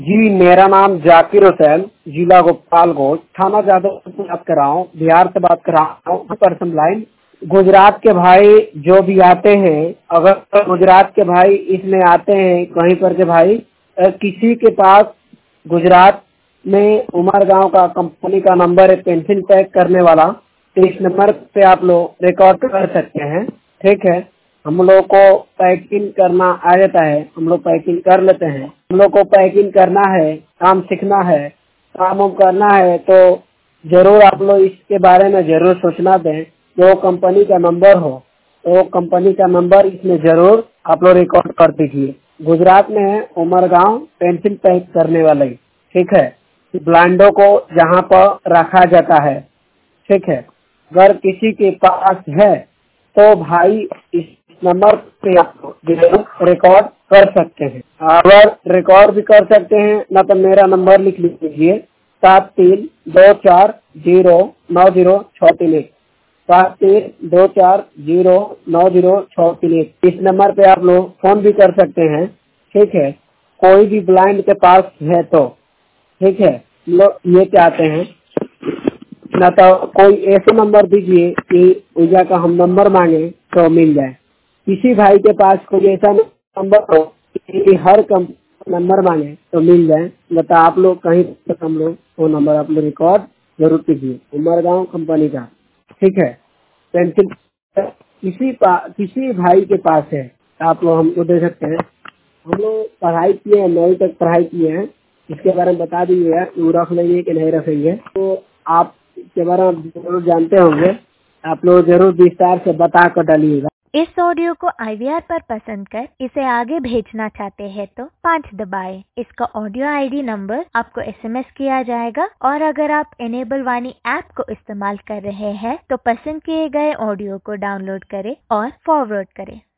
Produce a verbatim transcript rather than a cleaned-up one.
जी, मेरा नाम जाकिर हुसैन, जिला गोपालगंज, थाना जादवपुर से बात कर रहा हूँ, बिहार से बात कर रहा हूँ। पर्सन लाइन गुजरात के भाई जो भी आते हैं, अगर गुजरात के भाई इसमें आते हैं कहीं पर के भाई अ, किसी के पास गुजरात में उमरगांव का कंपनी का नंबर है पेंसिल पैक करने वाला, तो इस नंबर पे आप लोग रिकॉर्ड कर सकते हैं। ठीक है, हम लोग को पैकिंग करना आ जाता है, हम लोग पैकिंग कर लेते हैं। हम लोग को पैकिंग करना है, काम सीखना है, काम वाम करना है, तो जरूर आप लोग इसके बारे में जरूर सूचना दें। जो कंपनी का नंबर हो तो कंपनी का नंबर इसमें जरूर आप लोग रिकॉर्ड कर दीजिए। गुजरात में है उमरगांव पेंसिल पैक करने वाले। ठीक है, ब्लाइंडो को जहाँ पर रखा जाता है। ठीक है, अगर किसी के पास है तो भाई इस नंबर पे आप रिकॉर्ड कर सकते हैं। अगर रिकॉर्ड भी कर सकते हैं ना तो मेरा नंबर लिख लीजिए सात तीन दो चार जीरो नौ जीरो छः तीन एक सात तीन दो चार जीरो नौ जीरो छः तीन एक। इस नंबर पे आप लोग फोन भी कर सकते हैं। ठीक है, कोई भी ब्लाइंड के पास है तो ठीक है, लोग ये चाहते हैं ना तो कोई ऐसा नंबर दीजिए कि पूजा का हम नंबर मांगे तो मिल जाए। किसी भाई के पास कोई ऐसा नंबर हो कि हर कम नंबर मांगे तो मिल जाए, बता आप लोग कहीं तक हम लोग वो नंबर आप लोग रिकॉर्ड जरूर कीजिए। उमरगांव कंपनी का। ठीक है, पेंसिल किसी पा, किसी भाई के पास है आप लोग हमको दे सकते हैं। हम लोग पढ़ाई किए हैं, नौवीं तक पढ़ाई किए हैं, इसके बारे में बता दीजिएगा वो रख लेंगे कि नहीं रखेंगे। तो आप इसके बारे में जरूर जानते होंगे, आप लोग जरूर विस्तार से बता कर डालिएगा। इस ऑडियो को आई वी आर पर पसंद कर इसे आगे भेजना चाहते हैं तो पाँच दबाएं। इसका ऑडियो आई डी नंबर आपको एस एम एस किया जाएगा और अगर आप इनेबल वाणी ऐप को इस्तेमाल कर रहे हैं तो पसंद किए गए ऑडियो को डाउनलोड करें और फॉरवर्ड करें।